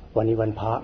วันนี้วันพระ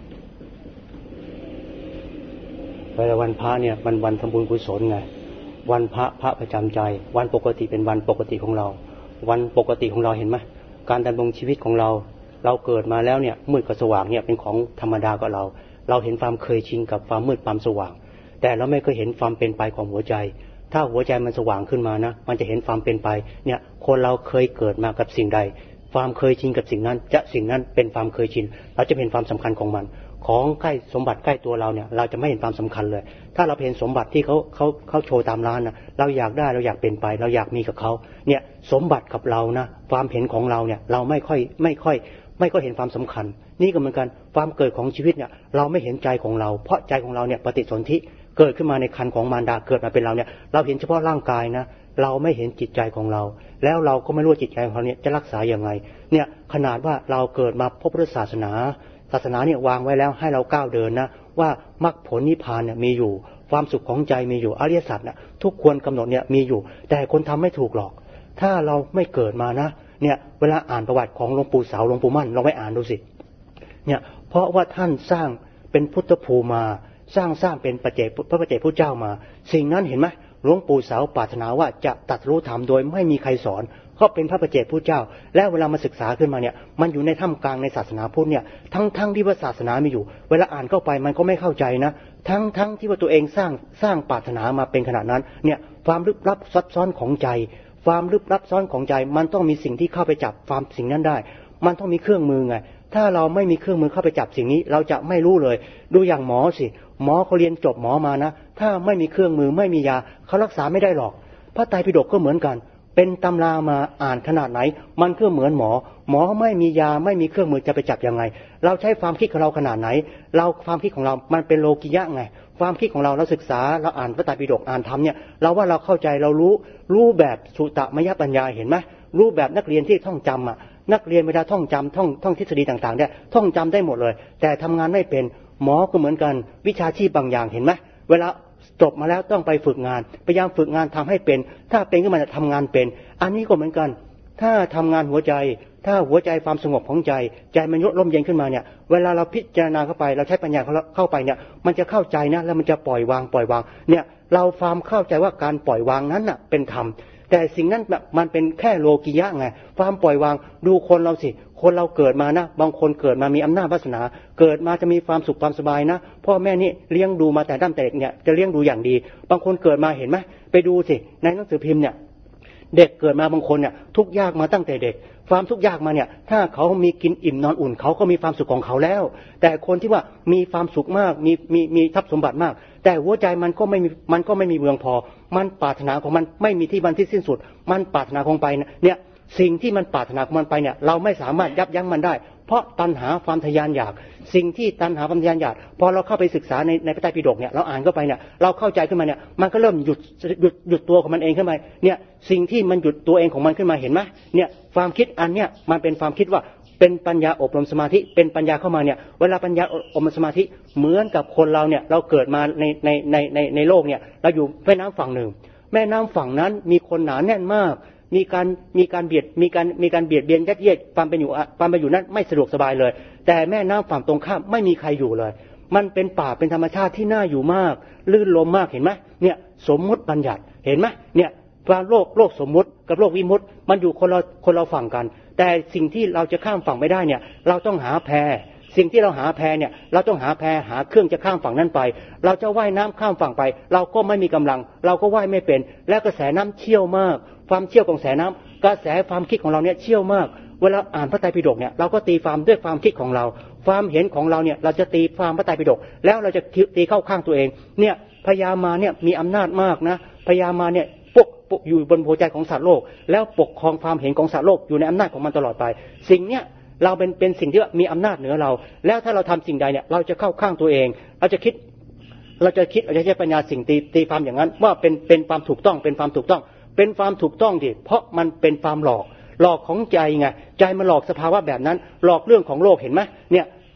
เวลาวันพระเนี่ยมันวันทำบุญกุศลไงวันพระประจำใจวันปกติเป็นวันปกติของเราวันปกติของเราเห็นไหมการดำรงชีวิตของเราเกิดมาแล้วเนี่ยมืดกับสว่างเนี่ยเป็นของธรรมดากับเราเห็นความเคยชินกับความมืดความสว่างแต่เราไม่เคยเห็นความเป็นไปของหัวใจถ้าหัวใจมันสว่างขึ้นมานะมันจะเห็นความเป็นไปเนี่ยคนเราเคยเกิดมากับสิ่งใดความเคยชินกับสิ่งนั้นสิ่งนั้นเป็นความเคยชินเราจะเห็นความสำคัญของมันของใกล้สมบัติใกล้ตัวเราเนี่ยเราจะไม่เห็นความสำคัญเลยถ้าเราเห็นสมบัติที่เขาโชว์ตามร้านนะเราอยากได้เราอยากเป็นไปเราอยากมีกับเขาเนี่ยสมบัติกับเรานะความเห็นของเราเนี่ยเราไม่ค่อยเห็นความสำคัญนี่ก็เหมือนกันความเกิดของชีวิตเนี่ยเราไม่เห็นใจของเราเพราะใจของเราเนี่ยปฏิสนธิเกิดขึ้นมาในครรภ์ของมารดาเกิดมาเป็นเราเนี่ยเราเห็นเฉพาะร่างกายนะเราไม่เห็นจิตใจของเราแล้วเราก็ไม่รู้จิตใจของเราเนี่ยจะรักษาอย่างไงเนี่ยขนาดว่าเราเกิดมาพบพุทธศาสนาเนี่ยวางไว้แล้วให้เราก้าวเดินนะว่ามรรคผลนิพพานเนี่ยมีอยู่ความสุขของใจมีอยู่อริยสัจน่ะทุกควรกำหนดเนี่ยมีอยู่แต่คนทำไม่ถูกหรอกถ้าเราไม่เกิดมานะเนี่ยเวลาอ่านประวัติของหลวงปู่เสาหลวงปู่มั่นลองไปอ่านดูสิเนี่ยเพราะว่าท่านสร้างเป็นพุทธภูมิมาสร้างเป็นพระปัจเจกพุทธเจ้ามาสิ่งนั้นเห็นไหมหลวงปู่เสาปรารถนาว่าจะตรัสรู้ธรรมโดยไม่มีใครสอนก็เป็นพระปัจเจกพุทธเจ้าและเวลามาศึกษาขึ้นมาเนี่ยมันอยู่ในท่ามกลางในศาสนาพุทธเนี่ยทั้งที่ว่าศาสนามีอยู่เวลาอ่านเข้าไปมันก็ไม่เข้าใจนะทั้งที่ว่าตัวเองสร้างปรารถนามาเป็นขนาดนั้นเนี่ยความลึกลับซับซ้อนของใจความลึกลับซ้อนของใจมันต้องมีสิ่งที่เข้าไปจับความสิ่งนั้นได้มันต้องมีเครื่องมือไงถ้าเราไม่มีเครื่องมือเข้าไปจับสิ่งนี้เราจะไม่รู้เลยดูอย่างหมอสิหมอเขาเรียนจบหมอมานะถ้าไม่มีเครื่องมือไม่มียาเขารักษาไม่ได้หรอกพระไตรปิฎกก็เหมือนกันเป็นตำรามาอ่านขนาดไหนมันก็เหมือนหมอไม่มียาไม่มีเครื่องมือจะไปจับยังไงเราใช้ความคิดของเราขนาดไหนความคิดของเรามันเป็นโลกิยะไงความคิดของเราศึกษาเราอ่านพระไตรปิฎกอ่านธรรมเนี่ยเราว่าเราเข้าใจเรารู้แบบสุตมยปัญญาเห็นไหมรู้แบบนักเรียนที่ท่องจำอ่ะนักเรียนเวลาท่องจำท่องทฤษฎีต่างๆเนี่ยท่องจำได้หมดเลยแต่ทำงานไม่เป็นหมอก็เหมือนกันวิชาชีพบางอย่างเห็นไหมเวลาจบมาแล้วต้องไปฝึกงานพยายามฝึกงานทำให้เป็นถ้าเป็นขึ้นมาจะทำงานเป็นอันนี้ก็เหมือนกันถ้าทำงานหัวใจถ้าหัวใจความสงบของใจมันยกร่มเย็นขึ้นมาเนี่ยเวลาเราพิจารณาเข้าไปเราใช้ปัญญาเข้าไปเนี่ยมันจะเข้าใจนะแล้วมันจะปล่อยวางเนี่ยเราความเข้าใจว่าการปล่อยวางนั้นน่ะเป็นธรรมแต่สิ่งนั้นมันเป็นแค่โลกิยะไงความปล่อยวางดูคนเราสิคนเราเกิดมานะบางคนเกิดมามีอำนาจวาสนาเกิดมาจะมีความสุขความสบายนะพ่อแม่นี่เลี้ยงดูมาแต่ดั้งแต่เด็กเนี่ยจะเลี้ยงดูอย่างดีบางคนเกิดมาเห็นไหมไปดูสิในหนังสือพิมพ์เนี่ยเด็กเกิดมาบางคนเนี่ยทุกข์ยากมาตั้งแต่เด็กความทุกข์ยากมาเนี่ยถ้าเขามีกินอิ่มนอนอุ่นเขาก็มีความสุขของเขาแล้วแต่คนที่ว่ามีความสุขมากมีทรัพย์สมบัติมากแต่หัวใจมันก็ไม่มีเมืองพอมันปรารถนาของมันไม่มีที่สิ้นสุดมันปรารถนาของไปเนี่ยสิ่งที่มันปรารถนาของมันไปเนี่ยเราไม่สามารถยับยั้งมันได้เพราะตัณหาความทะยานอยากสิ่งที่ตัณหาความทะยานอยากพอเราเข้าไปศึกษาในพระไตรปิฎกเนี่ยเราอ่านเข้าไปเนี่ยเราเข้าใจขึ้นมาเนี่ยมันก็เริ่มหยุดตัวของมันเองขึ้นมาเนี่ยสิ่งที่มันหยุดตัวเองของมันขึ้นมาเห็นไหมเนี่ยความคิดอันเนี้ยมันเป็นความคิดว่าเป็นปัญญาอบรมสมาธิเป็นปัญญาเข้ามาเนี่ยเวลาปัญญาอบรมสมาธิเหมือนกับคนเราเนี่ยเราเกิดมาในโลกเนี่ยเราอยู่แม่น้ำฝั่งหนึ่งแม่น้ำฝั่งนั้นมีคนหนาแน่นมากมีการเบียดเบียนยัดเยียดความเป็นอยู่นั้นไม่สะดวกสบายเลยแต่แม่น้ำฝั่งตรงข้ามไม่มีใครอยู่เลยมันเป็นป่าเป็นธรรมชาติที่น่าอยู่มากลื่นลมมากเห็นไหมเนี่ยสมมุติบัญญัติเห็นไหมเนี่ยความโลกสมมุติกับโลกวิมุตติมันอยู่คนเราฝั่งกันแต่สิ่งที่เราจะข้ามฝั่งไม่ได้เนี่ยเราต้องหาแพสิ่งที่เราหาแพเนี่ยเราต้องหาแพหาเครื่องจะข้ามฝั่งนั้นไปเราจะว่ายน้ำข้ามฝั่งไปเราก็ไม่มีกำลังเราก็ว่ายไม่เป็นและกระแสน้ำเชี่ยวมากความเชี่ยวของกระแสน้ำกระแสความคิดของเราเนี่ยเชี่ยวมากเวลาอ่านพระไตรปิฎกเนี่ยเราก็ตีความด้วยความคิดของเราความเห็นของเราเนี่ยเราจะตีความพระไตรปิฎกแล้วเราจะตีเข้าข้างตัวเองเนี่ยพญามาเนี่ยมีอำนาจมากนะพญามาเนี่ยปกอยู่บนหัวใจของสัตว์โลกแล้วปกครองความเห็นของสัตว์โลกอยู่ในอำนาจของมันตลอดไปสิ่งเนี้ยเราเป็นสิ่งที่มีอำนาจเหนือเราแล้วถ้าเราทำสิ่งใดเนี่ยเราจะเข้าข้างตัวเองเราจะคิดเราจะใช้ปัญญาสิ่งตีความอย่างนั้นว่าเป็นความถูกต้องเป็นความถูกต้องดิเพราะมันเป็นความหลอกของใจไงใจมันหลอกสภาวะแบบนั้นหลอกเรื่องของโลกเห็นไหมเนี่ย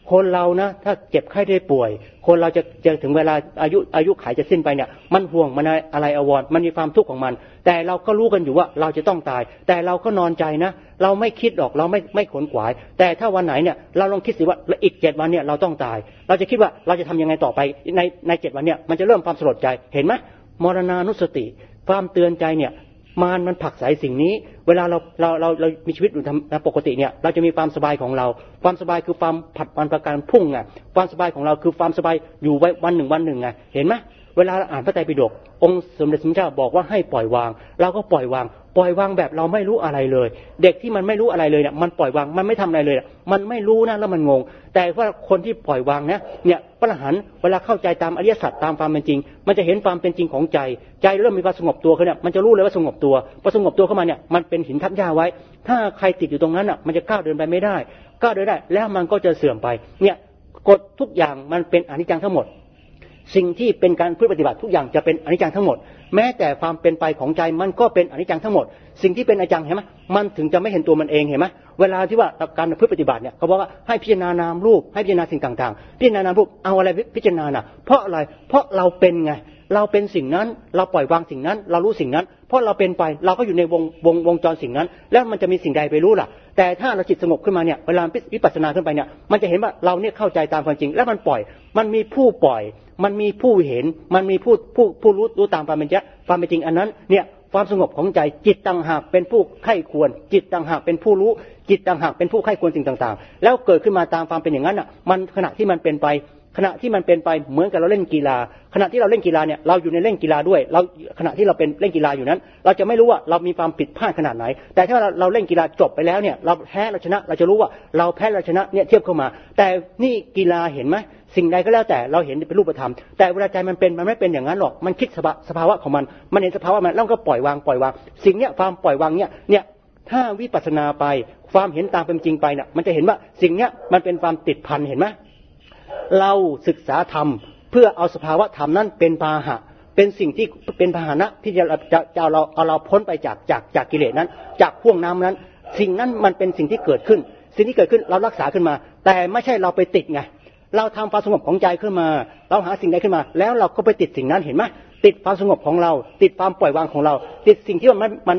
คนเรานะถ้าเจ็บไข้ได้ป่วยคนเราจะถึงเวลาอายุขัยจะสิ้นไปเนี่ยมันห่วงมันอะไรอวรมันมีความทุกข์ของมันแต่เราก็รู้กันอยู่ว่าเราจะต้องตายแต่เราก็นอนใจนะเราไม่คิดหรอกเราไม่ขวนขวายแต่ถ้าวันไหนเนี่ยเราลองคิดสิว่าอีก7 วันเนี่ยเราต้องตายเราจะคิดว่าเราจะทำยังไงต่อไปใน7 วันเนี่ยมันจะเริ่มความสลดใจเห็นไหมมรณานุสติความเตือนใจเนี่ยมันผลักไสสิ่งนี้เวลาเรามีชีวิตอยู่ปกติเนี่ยเราจะมีความสบายของเราความสบายคือความผัดวันประกันพุ่งไงความสบายของเราคือความสบายอยู่ไว้วันหนึ่งไงเห็นไหมเวลาอ่านพระไตรปิฎกองค์สมเด็จพระสัมมาสัมพุทธเจ้าบอกว่าให้ปล่อยวางเราก็ปล่อยวางแบบเราไม่รู้อะไรเลยเด็กที่มันไม่รู้อะไรเลยเนี่ยมันปล่อยวางมันไม่ทำอะไรเลยมันไม่รู้นะแล้วมันงงแต่ว่าคนที่ปล่อยวางเนี่ยพระอรหันต์เวลาเข้าใจตามอริยสัจตามความเป็นจริงมันจะเห็นความเป็นจริงของใจเริ่มมีความสงบตัวขึ้นเนี่ยมันจะรู้เลยว่าสงบตัวพอสงบตัวเข้ามาเนี่ยมันเป็นหินทับหญ้าไว้ถ้าใครติดอยู่ตรงนั้นมันจะก้าวเดินไปไม่ได้ก้าวเดินได้แล้วมันก็จะเสื่อมไปเนี่ยกฎทุกอย่างมันเป็นอนิจจังทั้งหมดสิ่งที่เป็นการปฏิบัติทุกอย่างจะเป็นอนิจจังทั้งหมดแม้แต่ความเป็นไปของใจมันก็เป็นอนิจจังทั้งหมดสิ่งที่เป็นอนิจจังเห็นไหมมันถึงจะไม่เห็นตัวมันเองเห็นไหมเวลาที่ว่าการปฏิบัติเนี่ยเขาบอกว่าให้พิจารณานามรูปให้พิจารณาสิ่งต่างๆพิจารณานามรูปเอาอะไรพิจารณาเพราะอะไรเพราะเราเป็นไงเราเป็นสิ่งนั้นเราปล่อยวางสิ่งนั้นเรารู้สิ่งนั้นเพราะเราเป็นไปเราก็อยู่ในวงจรสิ่งนั้นแล้วมันจะมีสิ่งใดไปรู้ล่ะแต่ถ้าเราจิตสงบขึ้นมาเนี่ยเวลาวิปัสสนาขึ้นไปเนี่ยมันจะเห็นว่าเราเนี่ยเข้าใจตามความจริงแล้วมันปล่อยมันมีผู้ปล่อยมันมีผู้เห็นมันมีผู้รู้ตามความเป็นจริงอันนั้นเนี่ยความสงบของใจจิตต่างหากเป็นผู้ใคร่ควรจิตต่างหากเป็นผู้รู้จิตต่างหากเป็นผู้ใคร่ควรสิ่งต่างๆแล้วเกิดขึ้นมาตามความเป็นอย่างนั้นมันขณะที่มันเป็นไปเหมือนกับเราเล่นกีฬาขณะที่เราเล่นกีฬาเนี่ยเราอยู่ในเล่นกีฬาด้วยเราขณะที่เราเป็นเล่นกีฬาอยู่นั้นเราจะไม่รู้ว่าเรามีความผิดพลาดขนาดไหนแต่ถ้าเราเล่นกีฬาจบไปแล้วเนี่ยเราแพ้เราชนะเราจะรู้ว่าเราแพ้เราชนะเนี่ยเทียบเข้ามาแต่นี่กีฬาเห็นไหมสิ่งใดก็แล้วแต่เราเห็นเป็นรูปธรรมแต่เวลาใจมันไม่เป็นอย่างนั้นหรอกมันคิดสภาวะของมันเห็นสภาวะมันแล้วก็ปล่อยวางสิ่งเนี้ยความปล่อยวางเนี่ยถ้าวิปัสสนาไปความเห็นตามเป็นจริงไปเนี่ยมันจะเห็นว่าสิ่งเนี้ยมันเป็นความติดพันเห็นไหมเราศึกษาธรรมเพื่อเอาสภาวะธรรมนั้นเป็นพาหะเป็นสิ่งที่เป็นพาหนะที่จะเอาเราพ้นไปจากกิเลสนั้นจากห่วงน้ำนั้นสิ่งนั้นมันเป็นสิ่งที่เกิดขึ้นเรารักษาขึ้นมาแต่ไม่ใช่เราไปติดไงเราทำความสงบของใจขึ้นมาเราหาสิ่งใดขึ้นมาแล้วเราก็ไปติดสิ่งนั้นเห็นไหมติดความสงบของเราติดความปล่อยวางของเราติดสิ่งที่มัน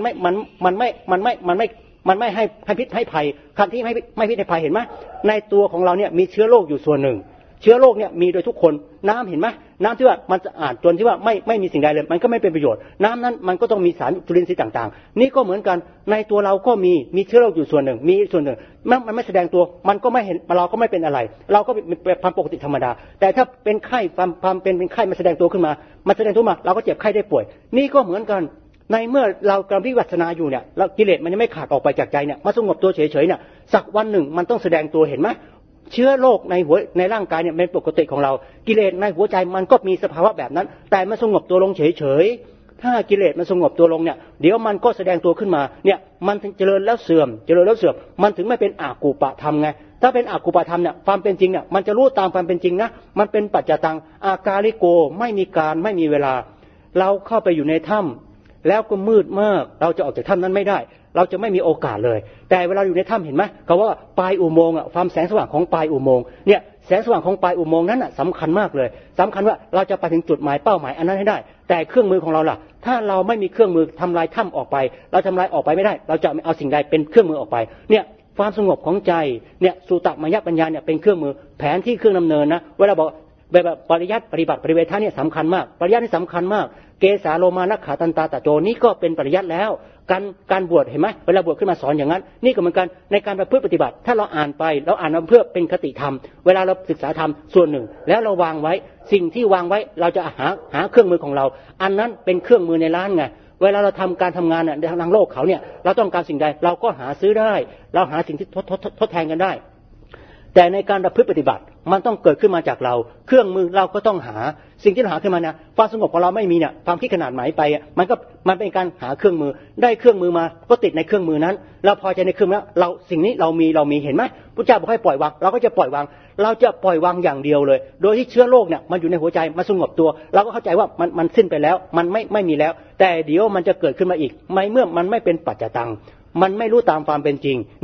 ไม่ให้พิษให้ภัยคำที่ไม่พิษให้ภัยเห็นไหมในตัวของเราเนี่ยมีเชื้อโรคอยู่ส่วนหนึ่งเชื้อโรคเนี่ยมีโดยทุกคนน้ำเห็นไหมน้ำที่ว่ามันสะอาดจนที่ว่าไม่มีสิ่งใดเลยมันก็ไม่เป็นประโยชน์น้ำนั้นมันก็ต้องมีสารจุลินทรีย์ต่างๆนี่ก็เหมือนกันในตัวเราก็มีเชื้อโรคอยู่ส่วนหนึ่งมีส่วนหนึ่งมันไม่แสดงตัวมันก็ไม่เห็นเราก็ไม่เป็นอะไรเราก็เป็นความปกติธรรมดาแต่ถ้าเป็นไข้ความเป็นไข้มาแสดงตัวขึ้นมาเราก็เจ็บไข้ได้ป่วยนี่ก็เหมือนกันในเมื่อเรากำลังวิปัสสนาอยู่เนี่ยแล้วกิเลสมันยังไม่ขาดออกไปจากใจเนี่ยมาสงบตัวเฉยๆเนี่ยสักวันหนึ่งมันต้องแสดงตัวเห็นไหมเชื้อโรคในร่างกายเนี่ยเป็นปกติของเรากิเลสในหัวใจมันก็มีสภาวะแบบนั้นแต่มันสงบตัวลงเฉยๆถ้ากิเลสมันสงบตัวลงเนี่ยเดี๋ยวมันก็แสดงตัวขึ้นมาเนี่ยมันถึงเจริญแล้วเสื่อมมันถึงไม่เป็นอากูปะธรรมไงถ้าเป็นอากูปะธรรมเนี่ยความเป็นจริงเนี่ยมันจะรู้ตามความเป็นจริงนะมันเป็นปัจจตังอากาลิโกไม่มีการไม่มีเวลาเราเข้าไปอยู่ในถ้ำแล้วก็มืดมากเราจะออกจากถ้ำนั้นไม่ได้เราจะไม่มีโอกาสเลยแต่เวลาอยู่ในถ้ำเห็นไหมเขาว่าปลายอุโมงค์ความแสงสว่างของปลายอุโมงค์เนี่ยแสงสว่างของปลายอุโมงค์นั้นสำคัญมากเลยสำคัญว่าเราจะไปถึงจุดหมายเป้าหมายอันนั้นให้ได้แต่เครื่องมือของเราล่ะถ้าเราไม่มีเครื่องมือทำลายถ้ำออกไปเราทำลายออกไปไม่ได้เราจะเอาสิ่งใดเป็นเครื่องมือออกไปเนี่ยความสงบของใจเนี่ยสุตมยปัญญาเนี่ยเป็นเครื่องมือแผนที่เครื่องดำเนินนะเวลาบอกแบบปริยัติปฏิบัติปริเวทะเนี่ยสำคัญมากปริยัตินี่สำคัญมากเกสาโลมานักขาตันตาตะโจนี่ก็เป็นปริยัติแล้วการบวชเห็นไหมเวลาบวชขึ้นมาสอนอย่างนั้นนี่ก็เหมือนกันในการประพฤติปฏิบัติถ้าเราอ่านไปเราอ่านมาเพื่อเป็นคติธรรมเวลาเราศึกษาธรรมส่วนหนึ่งแล้วเราวางไว้สิ่งที่วางไว้เราจะหาเครื่องมือของเราอันนั้นเป็นเครื่องมือในร้านไงเวลาเราทำการทำงานในทางโลกเขาเนี่ยเราต้องการสิ่งใดเราก็หาซื้อได้เราหาสิ่งที่ทดแทนกันได้แต่ในการประพฤติปฏิบัติมันต้องเกิดขึ้นมาจากเราเครื่องมือเราก็ต้องหาสิ่งที่เราหาขึ้นมานะความสงบของเราไม่มีเนี่ยความคิดขนาดไหนไปมันเป็นการหาเครื่องมือได้เครื่องมือมาก็ติดในเครื่องมือนั้นเราพอใจในเครื่องแล้วเราสิ่งนี้เรามีเห็นไหมพระเจ้าบอกให้ปล่อยวางเราก็จะปล่อยวางเราจะปล่อยวางอย่างเดียวเลยโดยที่เชื้อโรคเนี่ยมันอยู่ในหัวใจมาสงบตัวเราก็เข้าใจว่ามันสิ้นไปแล้วมันไม่มีแล้วแต่เดี๋ยวมันจะเกิดขึ้นมาอีกเมื่อมันไม่เป็นปัจจตังมันไม่รู้ตามความเป็นจริงเนี่ย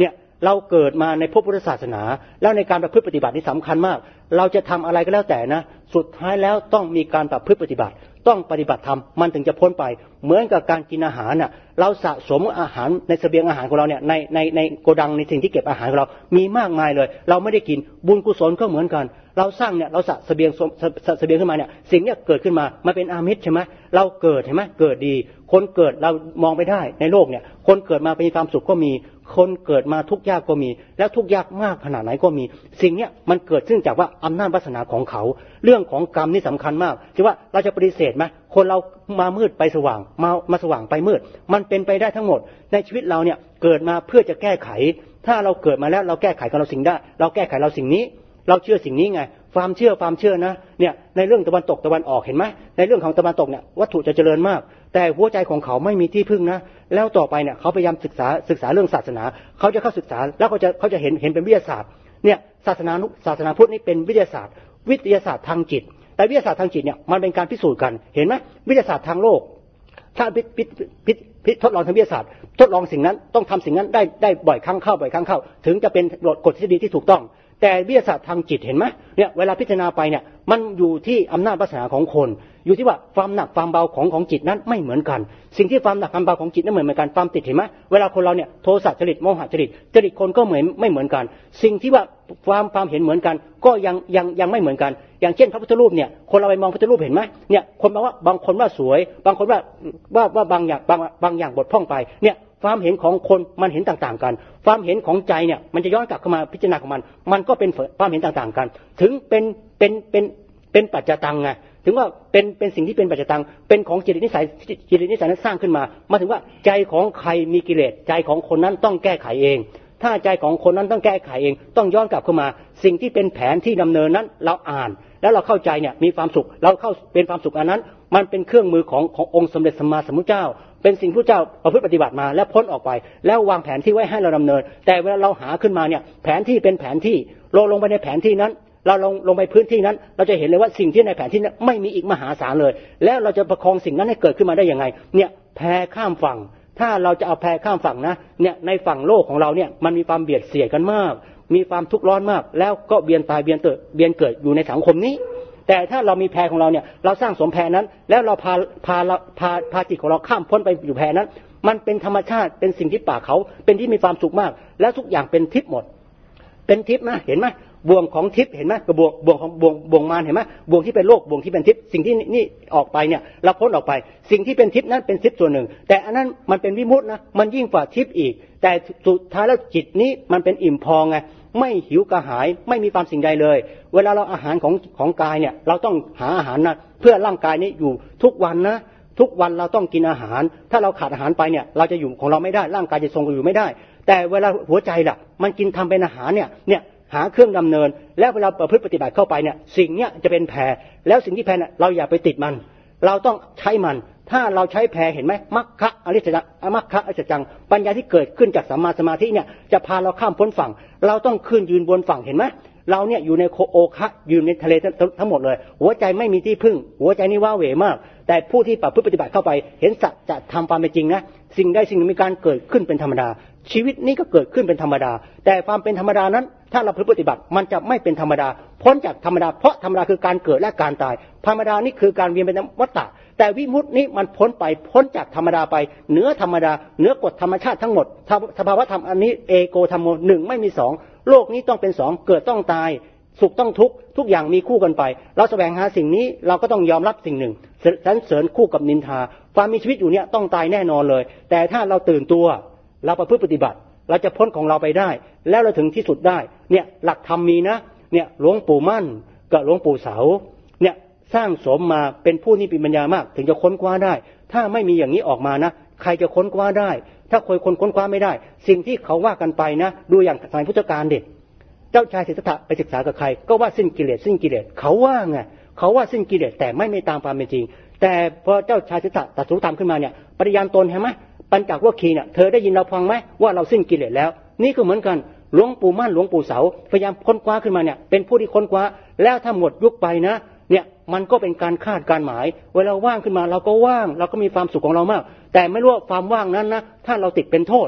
เราเกิดมาในพุทธศาสนาแล้วในการประพฤติปฏิบัตินี่สำคัญมากเราจะทำอะไรก็แล้วแต่นะสุดท้ายแล้วต้องมีการประพฤติปฏิบัติต้องปฏิบัติธรรมมันถึงจะพ้นไปเหมือนกับการกินอาหารน่ะเราสะสมอาหารในเสบียงอาหารของเราเนี่ยในโกดังในสิ่งที่เก็บอาหารของเรามีมากมายเลยเราไม่ได้กินบุญกุศลก็เหมือนกันเราสร้างเนี่ยเราสะเสบียงขึ้นมาเนี่ยสิ่งเนี้ยเกิดขึ้นมามันเป็นอามิตรใช่ไหมเราเกิดเห็นไหมเกิดดีคนเกิดเรามองไปได้ในโลกเนี่ยคนเกิดมามีความสุขก็มีคนเกิดมาทุกข์ยากก็มีแล้วทุกข์ยากมากขนาดไหนก็มีสิ่งเนี้ยมันเกิดขึ้นจากว่าอำนาจวาสนาของเขาเรื่องของกรรมนี่สำคัญมากที่ว่าเราจะปฏิเสธไหมคนเรามามืดไปสว่างมาสว่างไปมืดมันเป็นไปได้ทั้งหมดในชีวิตเราเนี่ยเกิดมาเพื่อจะแก้ไขถ้าเราเกิดมาแล้วเราแก้ไขกับเราสิ่งได้เราแก้ไขเราสิ่งนี้เราเชื่อสิ่งนี้ไงความเชื่อนะเนี่ยในเรื่องตะวันตกตะวันออกเห็นไหมในเรื่องของตะวันตกเนี่ยวัตถุจะเจริญมากแต่หัวใจของเขาไม่มีที่พึ่งนะแล้วต่อไปเนี่ยเขาพยายามศึกษาเรื่องศาสนาเขาจะเข้าศึกษาแล้วเขาจะเห็นเป็นวิทยาศาสตร์เนี่ยศาสนาพุทธนี่เป็นวิทยาศาสตร์ทางจิตแต่วิทยาศาสตร์ทางจิตเนี่ยมันเป็นการพิสูจน์กันเห็นไหมวิทยาศาสตร์ทางโลกถ้าทดลองทางวิทยาศาสตร์ทดลองสิ่งนั้นต้องทำสิ่งนั้นได้บ่อยครั้งเข้าถึงจะเป็นกฎทฤษฎีที่ถูกต้องแต่วิทยาศาสตร์ทางจิตเห็นไหมเนี่ยเวลาพิจารณาไปเนี่ยมันอยู่ที่อำนาจวาสนาของคนอยู่ที่ว่าความหนักความเบาของจิตนั้นไม่เหมือนกันสิ่งที่ความหนักความเบาของจิตนั้นเหมือนกันความติดเห็นไหมเวลาคนเราเนี่ยโทสะจริตโมหะจริตคนก็ไม่เหมือนกันสิ่งที่ว่าความเห็นเหมือนกันก็ยังไม่เหมือนกันอย่างเช่นพระพุทธรูปเนี่ยคนเราไปมองพระพุทธรูปเห็นไหมเนี่ยคนบอกว่าบางคนว่าสวยบางคนว่าบางอย่างบกพร่องไปเนี่ยความเห็นของคนมันเห็นต่างๆกันความเห็นของใจเนี่ยมันจะย้อนกลับเข้ามาพิจารณาของมันก็เป็นความเห็นต่างๆกันถึงเป็นปัจจตังไงถึงว่าเป็นสิ่งที่เป็นปัจจตังเป็นของจิตนิสัยนั้นสร้างขึ้นมาถึงว่าใจของใครมีกิเลสใจของคนนั้นต้องแก้ไขเองถ้าใจของคนนั้นต้องแก้ไขเองต้องย้อนกลับเข้ามาสิ่งที่เป็นแผนที่ดำเนินนั้นเราอ่านแล้วเราเข้าใจเนี่ยมีความสุขเราเข้าเป็นความสุขอันนั้นมันเป็นเครื่องมือขององค์สมเด็จสัมมาสัมพุทธเจ้าเป็นสิ่งที่เจ้าประพฤติปฏิบัติมาแล้วพ้นออกไปแล้ววางแผนที่ไว้ให้เราดำเนินแต่เวลาเราหาขึ้นมาเนี่ยแผนที่เป็นแผนที่ลงไปในแผนที่นั้นเราลงไปพื้นที่นั้นเราจะเห็นเลยว่าสิ่งที่ในแผนที่นั้นไม่มีอีกมหาศาลเลยแล้วเราจะประคองสิ่งนั้นให้เกิดขึ้นมาได้ยังไงเนี่ยแพข้ามฝั่งถ้าเราจะเอาแพข้ามฝั่งนะเนี่ยในฝั่งโลกของเราเนี่ยมันมีความเบียดเสียดกันมากมีความทุกข์ร้อนมากแล้วก็เบียนตายเบียนเกิดอยู่ในสังคมนี้แต่ถ้าเรามีแพของเราเนี่ยเราสร้างสมแพนั้นแล้วเราพาจิตของเราข้ามพ้นไปอยู่แพนั้นมันเป็นธรรมชาติเป็นสิ่งที่ป่าเขาเป็นที่มีความสุขมากแล้วทุกอย่างเป็นทิพย์หมดเป็นทิพย์นะเห็นไหมบ่วงของทิพย์เห็นไหมกับบ่วงของบ่วงมารเห็นไหมบ่วงที่เป็นโลกบ่วงที่เป็นทิพย์สิ่งที่นี่ออกไปเนี่ยเราพ้นออกไปสิ่งที่เป็นทิพย์นั้นเป็นทิพย์ส่วนหนึ่งแต่อันนั้นมันเป็นวิมุตตินะมันยิ่งกว่าทิพย์อีกแต่สุดท้ายแล้วจิตนี้มันเป็นอิ่มพอไงไม่หิวกระหายไม่มีความสิ่งใดเลยเวลาเราอาหารของกายเนี่ยเราต้องหาอาหารนะเพื่อร่างกายนี้อยู่ทุกวันนะทุกวันเราต้องกินอาหารถ้าเราขาดอาหารไปเนี่ยเราจะอยู่ของเราไม่ได้ร่างกายจะทรงอยู่ไม่ได้แต่เวลาหัวใจล่ะมันกินทำเป็นอาหารเนี่ยหาเครื่องดำเนินแล้วเวลาประพฤติปฏิบัติเข้าไปเนี่ยสิ่งเนี้ยจะเป็นแพรแล้วสิ่งที่แพรเนี่ยเราอย่าไปติดมันเราต้องใช้มันถ้าเราใช้แพรเห็นไหมมัคคะอริยสัจมัคคะอริยสัจจังปัญญาที่เกิดขึ้นจากสัมมาสมาธิเนี่ยจะพาเราข้ามพ้นฝั่งเราต้องขึ้นยืนบนฝั่งเห็นไหมเราเนี่ยอยู่ในโอคะยืนในทะเลทั้งหมดเลยหัวใจไม่มีที่พึ่งหัวใจนี่ว้าเหวมากแต่ผู้ที่ประพฤติปฏิบัติเข้าไปเห็นสัจจะทำความเป็นจริงนะสิ่งใดสิ่งหนึ่งมีการเกิดขึ้นเป็นธรรมดาชีวิตนี้ก็เกิดขึ้นเป็นธรรมดาแต่ความเป็นธรรมดานั้นถ้าเราปฏิบัติมันจะไม่เป็นธรรมดาพ้นจากธรรมดาเพราะธรรมดาคือการเกิดและการตายธรรมดานี่คือการเวียนเป็นวัฏฏะแต่วิมุตตินี้มันพ้นจากธรรมดาไปเหนือธรรมดาเหนือกฎธรรมชาติทั้งหมดสภาวะธรรมอันนี้เอโกธรรมโมหนึ่งไม่มีสองโลกนี้ต้องเป็นสองเกิดต้องตายสุขต้องทุกข์ทุกอย่างมีคู่กันไปเราแสวงหาสิ่งนี้เราก็ต้องยอมรับสิ่งหนึ่งสรรเสริญคู่กับนินทาความมีชีวิตอยู่เนี่ยต้องตายแน่นอนเลยแต่ถ้าเราตื่นตัวเราประพฤติปฏิบัติเราจะพ้นของเราไปได้แล้วเราถึงที่สุดได้เนี่ยหลักธรรมมีนะเนี่ยหลวงปู่มั่นกับหลวงปู่เสาเนี่ยสร้างสมมาเป็นผู้ที่มีปัญญามากถึงจะค้นคว้าได้ถ้าไม่มีอย่างนี้ออกมานะใครจะค้นคว้าได้ถ้าคนค้นคว้าไม่ได้สิ่งที่เขาว่ากันไปนะดูอย่างสมัยพุทธกาลเด็ดเจ้าชายสิทธัตถะไปศึกษากับใครก็ว่าสิ้นกิเลสเขาว่าไงเขาว่าสิ้นกิเลสแต่ไม่ตามความเป็นจริงแต่พอเจ้าชายสิทธัตถะตรัสรู้ธรรมขึ้นมาเนี่ยปฏิญาณตนเห็นไหมปัญจวัคคีย์เนี่ยเธอได้ยินเราฟังไหมว่าเราสิ้นกิเลสแล้วนี่ก็เหมือนกันหลวงปู่มั่นหลวงปู่เสาพยายามค้นคว้าขึ้นมาเนี่ยเป็นผู้ที่ค้นคว้าแล้วถ้าหมดยุคไปนะเนี่ยมันก็เป็นการคาดการหมายเวลาว่างขึ้นมาเราก็ว่างเราก็มีความสุขของเรามากแต่ไม่รู้ว่าความว่างนั้นนะถ้าเราติดเป็นโทษ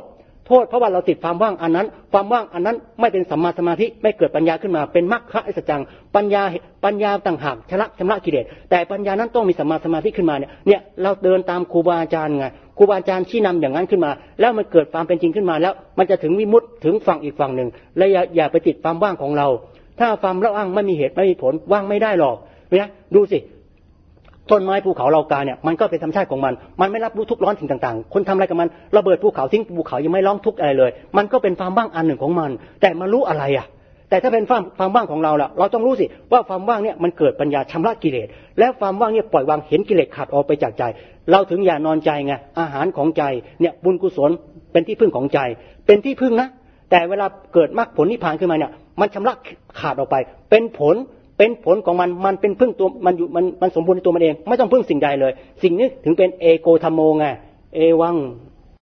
โทษเพราะว่าเราติดความว่างอันนั้นความว่างอันนั้นไม่เป็นสัมมาสมาธิไม่เกิดปัญญาขึ้นมาเป็นมรรคะสัจจังปัญญาต่างหากชำระกิเลสแต่ปัญญานั้นต้องมีสัมมาสมาธิขึ้นมาเนี่ยเราเดินตามครูบาอาจารย์ไงครูบาอาจารย์ชี้นำอย่างนั้นขึ้นมาแล้วมันเกิดความเป็นจริงขึ้นมาแล้วมันจะถึงวิมุตติถึงฝั่งอีกฝั่งหนึ่งและอย่าไปติดความว่างของเราถ้าความว่างไม่มีเหตุไม่มีผลว่างไม่ได้หรอกเนี่ยดูสิต้นไม้ภูเขาเหล่ากาเนี่ยมันก็เป็นธรรมชาติของมันไม่รับรู้ทุกข์ร้อนสิ่งต่างๆคนทำอะไรกับมันระเบิดภูเขาทิ้งภูเขายังไม่ร้องทุกข์อะไรเลยมันก็เป็นความว่างอันหนึ่งของมันแต่มารู้อะไรอ่ะแต่ถ้าเป็นความว่างของเราล่ะเราต้องรู้สิว่าความว่างเนี่ยมันเกิดปัญญาชำระกิเลสและความว่างเนี่ยปล่อยวางเห็นกิเลสขาดออกไปจากใจเราถึงอย่านอนใจไงอาหารของใจเนี่ยบุญกุศลเป็นที่พึ่งของใจเป็นที่พึ่งนะแต่เวลาเกิดมรรคผลนิพพานขึ้นมาเนี่ยมันชำระขาดออกไปเป็นผลของมันเป็นพึ่งตัวมันอยู่มันสมบูรณ์ในตัวมันเองไม่ต้องพึ่งสิ่งใดเลยสิ่งนี้ถึงเป็นเอโกธัมโมไงเอวัง